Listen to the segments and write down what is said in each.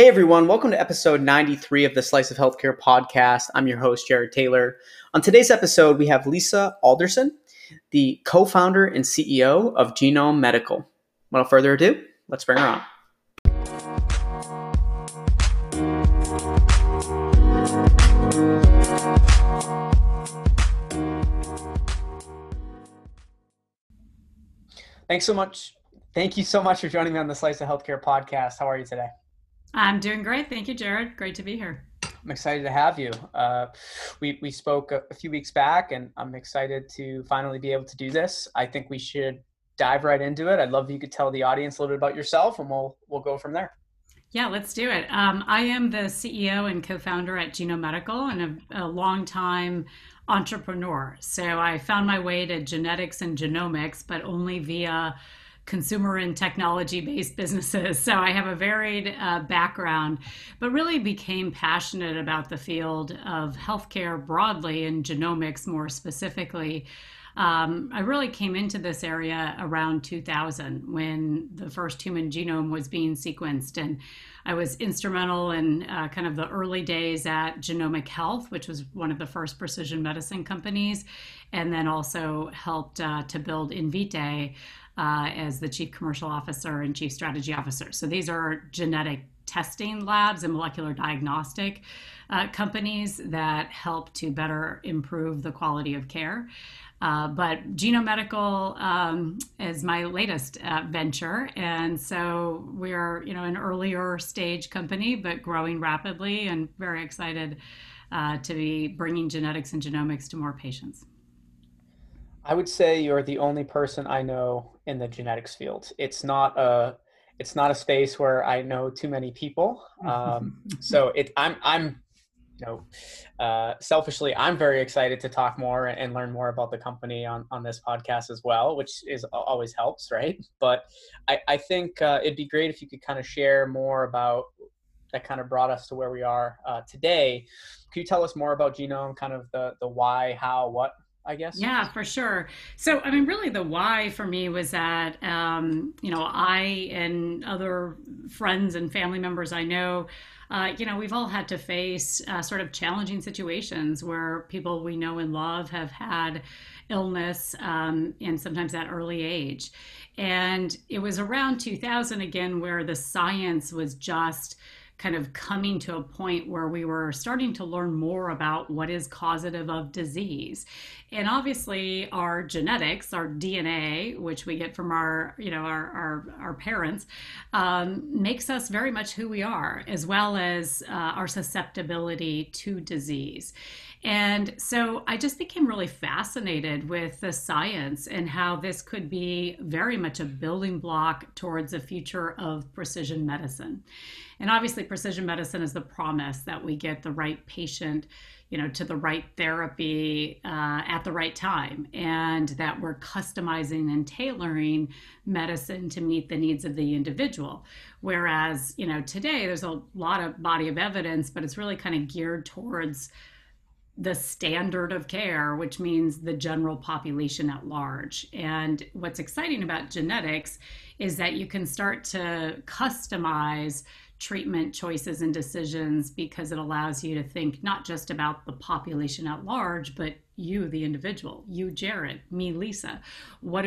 Hey everyone, welcome to episode 93 of the Slice of Healthcare podcast. I'm your host, Jared Taylor. On today's episode, we have Lisa Alderson, the co-founder and CEO of Genome Medical. Without further ado, let's bring her on. Thank you so much for joining me on the Slice of Healthcare podcast. How are you today? I'm doing great. Thank you, Jared. Great to be here. I'm excited to have you. We spoke a few weeks back, and I'm excited to finally be able to do this. I think we should dive right into it. I'd love if you could tell the audience a little bit about yourself, and we'll go from there. Yeah, let's do it. I am the CEO and co-founder at Genome Medical and a long-time entrepreneur. So I found my way to genetics and genomics, but only via consumer and technology-based businesses. So I have a varied background, but really became passionate about the field of healthcare broadly and genomics more specifically. I really came into this area around 2000 when the first human genome was being sequenced. And I was instrumental in kind of the early days at Genomic Health, which was one of the first precision medicine companies, and then also helped to build Invitae as the chief commercial officer and chief strategy officer. So these are genetic testing labs and molecular diagnostic companies that help to better improve the quality of care. But Genome Medical is my latest venture. And so we're, an earlier stage company, but growing rapidly and very excited to be bringing genetics and genomics to more patients. I would say you're the only person I know in the genetics field. It's not a space where I know too many people. Selfishly, I'm very excited to talk more and learn more about the company on this podcast as well, which is always helps, right? But I think it'd be great if you could kind of share more about that kind of brought us to where we are today. Could you tell us more about Genome, kind of the why, how, what, I guess? Yeah, for sure. So, really the why for me was that, I and other friends and family members I know, we've all had to face sort of challenging situations where people we know and love have had illness, and sometimes at early age. And it was around 2000 again where the science was just kind of coming to a point where we were starting to learn more about what is causative of disease. And obviously our genetics, our DNA, which we get from our parents, makes us very much who we are, as well as our susceptibility to disease. And so I just became really fascinated with the science and how this could be very much a building block towards a future of precision medicine. And obviously precision medicine is the promise that we get the right patient, to the right therapy at the right time, and that we're customizing and tailoring medicine to meet the needs of the individual. Whereas, today there's a lot of body of evidence, but it's really kind of geared towards the standard of care, which means the general population at large. And what's exciting about genetics is that you can start to customize treatment choices and decisions because it allows you to think not just about the population at large, but you, the individual, you, Jared, me, Lisa. What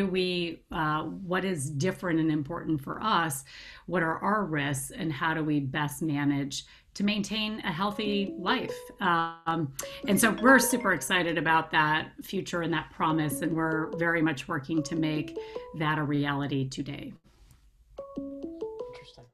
is different and important for us? What are our risks, and how do we best manage to maintain a healthy life? And so we're super excited about that future and that promise, and we're very much working to make that a reality today. Interesting.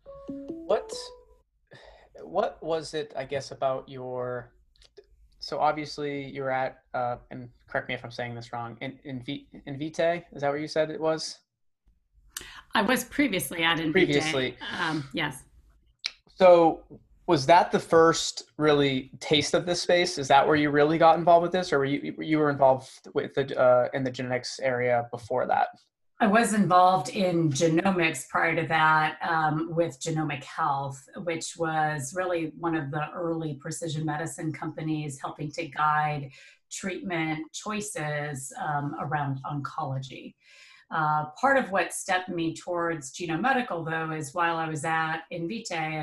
What was it, I guess, about so obviously you're at, and correct me if I'm saying this wrong, Invitae, is that what you said it was? I was previously at Invitae. Previously. Yes. So was that the first really taste of this space? Is that where you really got involved with this, or you were involved with in the genetics area before that? I was involved in genomics prior to that, with Genomic Health, which was really one of the early precision medicine companies helping to guide treatment choices around oncology. Part of what stepped me towards Genome Medical, though, is while I was at Invitae, and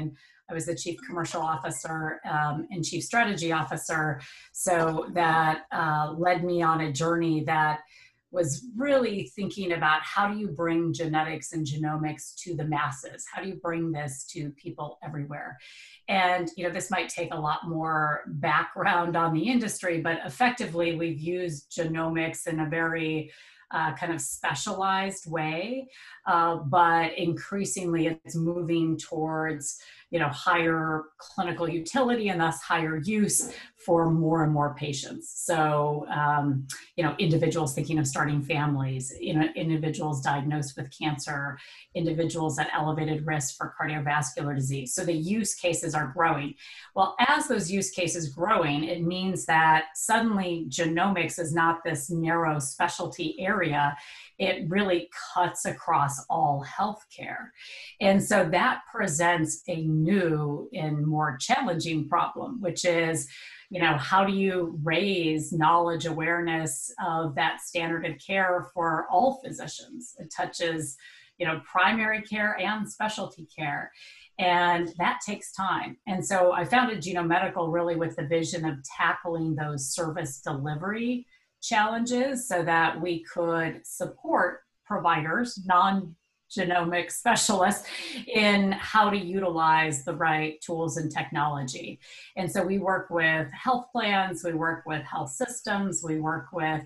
I was the chief commercial officer and chief strategy officer. So that led me on a journey that was really thinking about how do you bring genetics and genomics to the masses? How do you bring this to people everywhere? And, this might take a lot more background on the industry, but effectively we've used genomics in a very kind of specialized way, but increasingly it's moving towards higher clinical utility and thus higher use for more and more patients. So individuals thinking of starting families, individuals diagnosed with cancer, individuals at elevated risk for cardiovascular disease. So the use cases are growing. Well, as those use cases growing, it means that suddenly genomics is not this narrow specialty area. It really cuts across all healthcare. And so that presents a new and more challenging problem, which is, how do you raise knowledge awareness of that standard of care for all physicians? It touches, primary care and specialty care. And that takes time. And so I founded Genome Medical really with the vision of tackling those service delivery challenges so that we could support providers, non-genomic specialists, in how to utilize the right tools and technology. And so we work with health plans, we work with health systems, we work with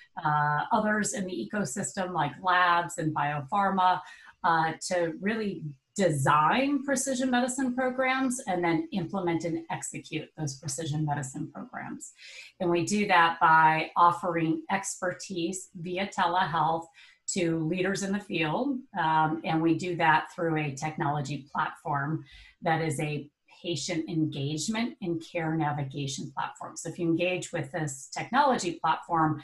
others in the ecosystem like labs and biopharma to really design precision medicine programs and then implement and execute those precision medicine programs. And we do that by offering expertise via telehealth to leaders in the field. And we do that through a technology platform that is a patient engagement and care navigation platform. So if you engage with this technology platform,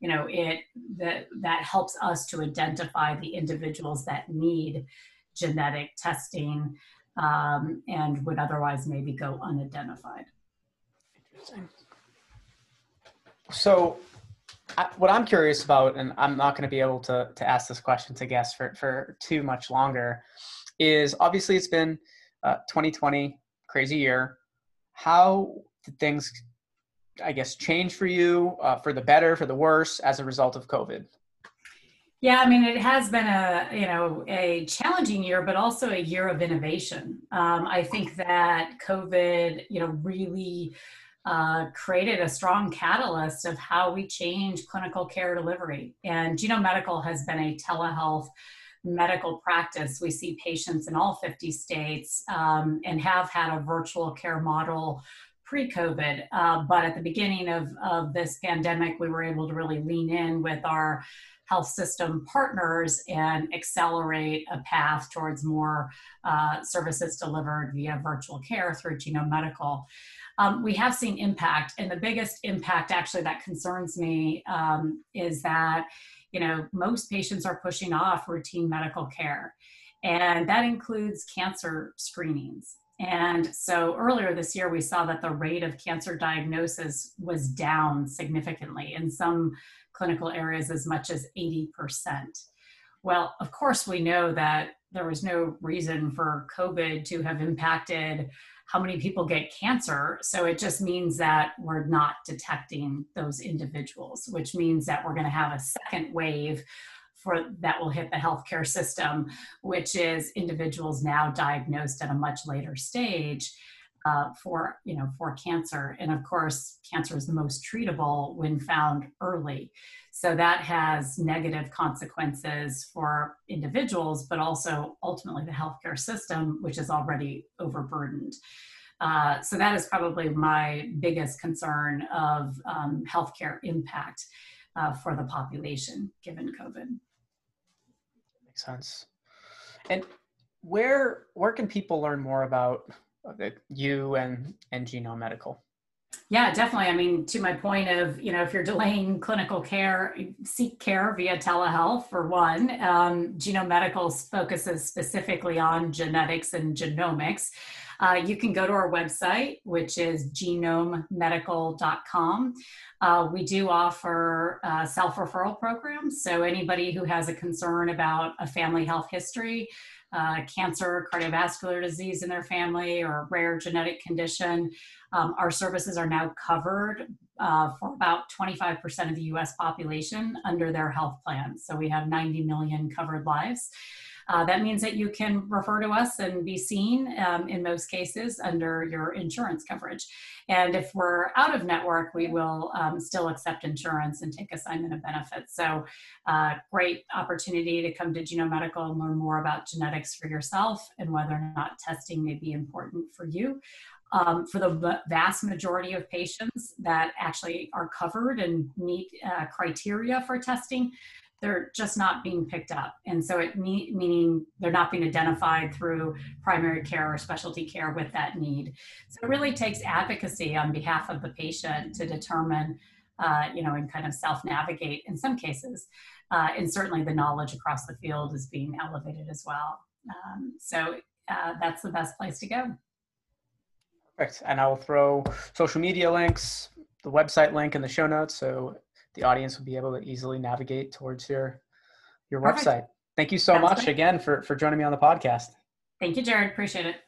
that helps us to identify the individuals that need genetic testing and would otherwise maybe go unidentified. Interesting. So what I'm curious about, and I'm not going to be able to ask this question to guests for too much longer, is obviously it's been 2020, crazy year. How did things, I guess, change for you, for the better, for the worse, as a result of COVID? Yeah, I mean, it has been a challenging year, but also a year of innovation. I think that COVID, really created a strong catalyst of how we change clinical care delivery. And Genome Medical has been a telehealth medical practice. We see patients in all 50 states and have had a virtual care model pre-COVID. But at the beginning of this pandemic, we were able to really lean in with our health system partners and accelerate a path towards more services delivered via virtual care through Genome Medical. We have seen impact, and the biggest impact actually that concerns me is that, most patients are pushing off routine medical care, and that includes cancer screenings. And so earlier this year, we saw that the rate of cancer diagnosis was down significantly, in some clinical areas as much as 80%. Well, of course, we know that there was no reason for COVID to have impacted how many people get cancer. So it just means that we're not detecting those individuals, which means that we're going to have a second wave that will hit the healthcare system, which is individuals now diagnosed at a much later stage for cancer. And of course, cancer is the most treatable when found early. So that has negative consequences for individuals, but also ultimately the healthcare system, which is already overburdened. So that is probably my biggest concern of healthcare impact for the population, given COVID. Makes sense. And where can people learn more about you and Genome Medical? Yeah, definitely. I mean, to my point of, if you're delaying clinical care, seek care via telehealth for one. Genome Medical focuses specifically on genetics and genomics. You can go to our website, which is genomemedical.com. We do offer self-referral programs. So anybody who has a concern about a family health history, cancer, cardiovascular disease in their family, or rare genetic condition. Our services are now covered for about 25% of the US population under their health plan. So we have 90 million covered lives. That means that you can refer to us and be seen in most cases under your insurance coverage. And if we're out of network, we will still accept insurance and take assignment of benefits. So great opportunity to come to Genome Medical and learn more about genetics for yourself and whether or not testing may be important for you. For the vast majority of patients that actually are covered and meet criteria for testing, they're just not being picked up. And so meaning they're not being identified through primary care or specialty care with that need. So it really takes advocacy on behalf of the patient to determine, and kind of self-navigate in some cases. And certainly the knowledge across the field is being elevated as well. So that's the best place to go. Perfect. And I will throw social media links, the website link in the show notes, so the audience will be able to easily navigate towards your Perfect. website. Thank you so much great. Again for joining me on the podcast. Thank you, Jared. Appreciate it.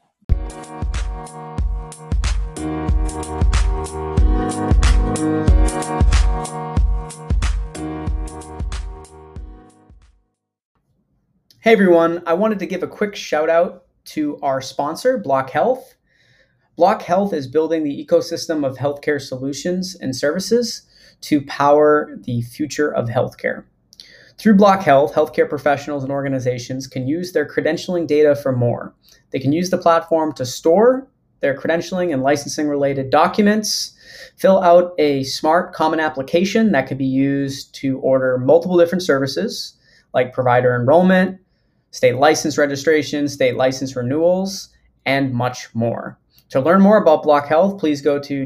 Hey everyone, I wanted to give a quick shout out to our sponsor, Block Health. Block Health is building the ecosystem of healthcare solutions and services to power the future of healthcare. Through Block Health, healthcare professionals and organizations can use their credentialing data for more. They can use the platform to store their credentialing and licensing related documents, fill out a smart common application that could be used to order multiple different services like provider enrollment, state license registration, state license renewals, and much more. To learn more about Block Health, please go to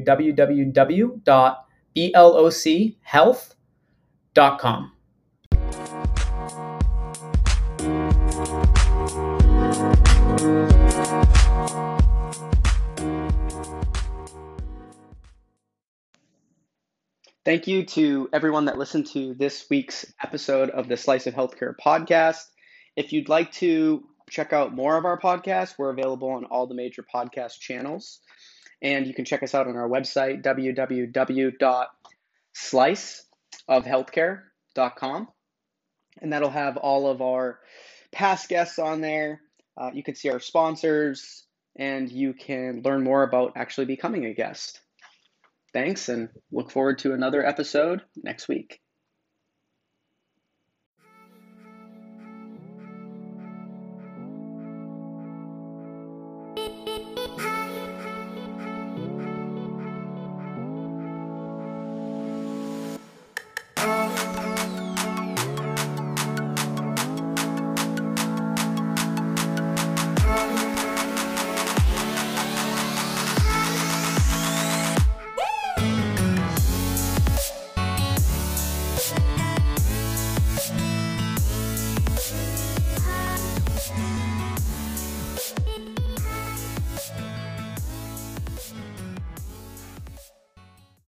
www.blocchealth.com. Thank you to everyone that listened to this week's episode of the Slice of Healthcare podcast. If you'd like to check out more of our podcasts, we're available on all the major podcast channels. And you can check us out on our website, www.sliceofhealthcare.com. And that'll have all of our past guests on there. You can see our sponsors, and you can learn more about actually becoming a guest. Thanks, and look forward to another episode next week.